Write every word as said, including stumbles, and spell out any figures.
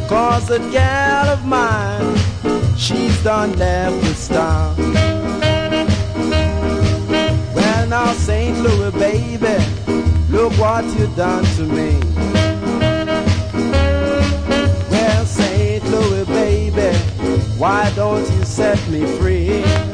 'cause a gal of mine, she's done left this town. Well now, Saint Louis, baby, look what you done to me. Well, Saint Louis, baby, why don't you set me free?